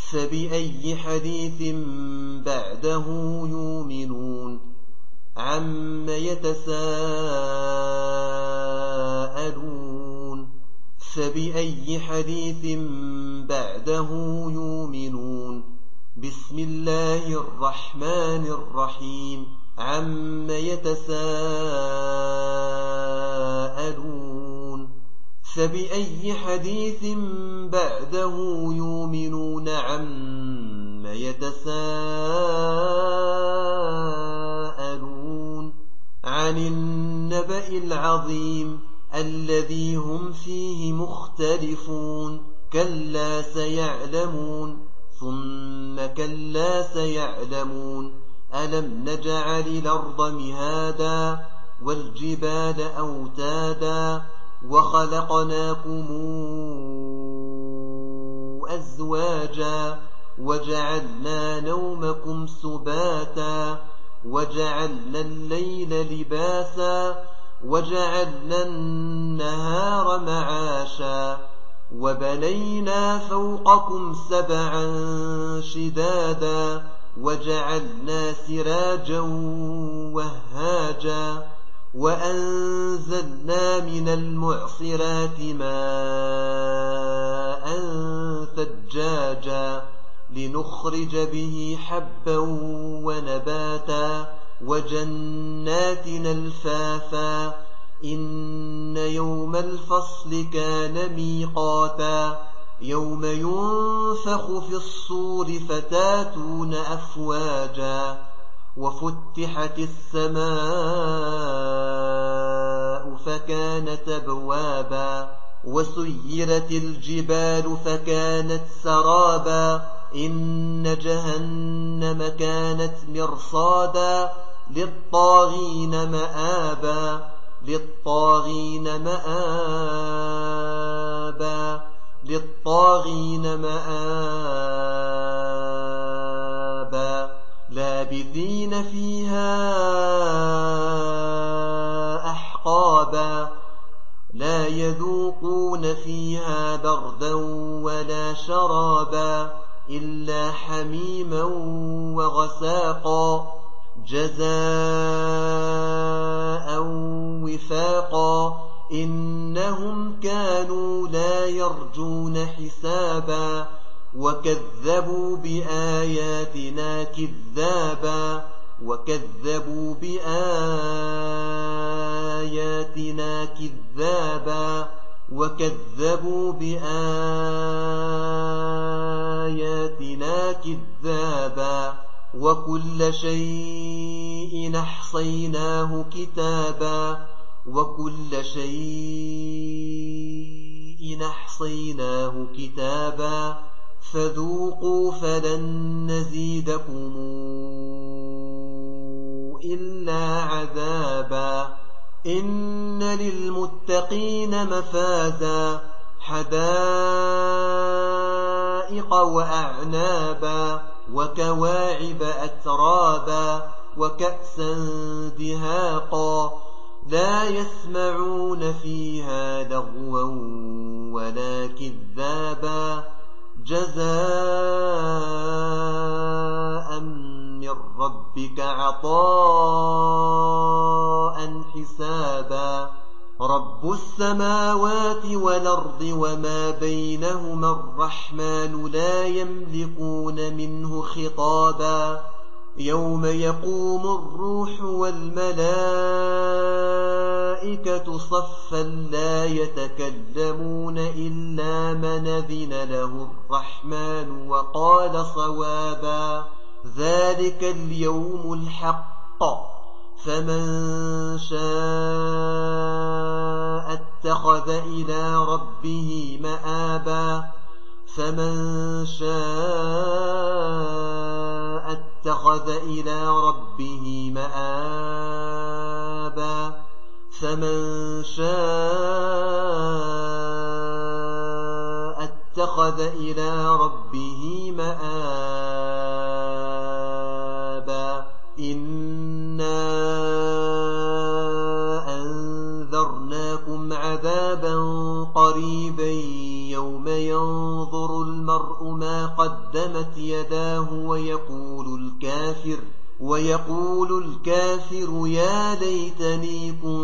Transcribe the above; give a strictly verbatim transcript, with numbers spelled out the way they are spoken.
فبأي حديث بعده يؤمنون عم يتساءلون فبأي حديث بعده يؤمنون بسم الله الرحمن الرحيم عم يتساءلون فبأي حديث بعده يؤمنون عم يتساءلون عن النبأ العظيم الذي هم فيه مختلفون كلا سيعلمون ثم كلا سيعلمون ألم نجعل الأرض مهادا والجبال أوتادا وخلقناكم أزواجا وجعلنا نومكم سباتا وجعلنا الليل لباسا وجعلنا النهار معاشا وبنينا فوقكم سبعا شدادا وجعلنا سراجا وهاجا وأنزلنا من المعصرات ماء ثجاجا لنخرج به حبا ونباتا وجنات ألفافا إن يوم الفصل كان ميقاتا يوم ينفخ في الصور فتاتون أفواجا وفتحت السماء فكانت أبوابا وسيرت الجبال فكانت سرابا إن جهنم كانت مرصادا للطاغين مآبا للطاغين مآبا للطاغين مآبا لابثين فيها أحقابا لا يذوقون فيها بردا ولا شرابا إلا حميما وغساقا جزاء وفاقا إنهم كانوا لا يرجون حسابا وكذبوا بآياتنا كذابا وكذبوا بآياتنا كذابا وكذبوا بآياتنا كذابا وكل شيء أحصيناه كتابا وكل شيء أحصيناه كتابا فذوقوا فلن نزيدكم إلا عذابا إن للمتقين مفازا حدائق وأعنابا وكواعب أترابا وكأسا دهاقا لا يسمعون فيها لغوا ولا كذابا جزاء من ربك عطاء حسابا رب السماوات والأرض وما بينهما الرحمن لا يملكون منه خطابا يوم يقوم الروح والملائكة صفا لا يتكلمون إلا من أذن له الرحمن وقال صوابا ذلك اليوم الحق فمن شاء اتخذ إلى ربه مآبا فمن شاء اتخذ إلى ربه مآبا فمن شاء اتخذ إلى ربه مآبا إنا أنذرناكم عذابا قريبا يوم ينظر المرء ما قدم قدمت يداه ويقول الكافر ويقول الكافر يا ليتني كنت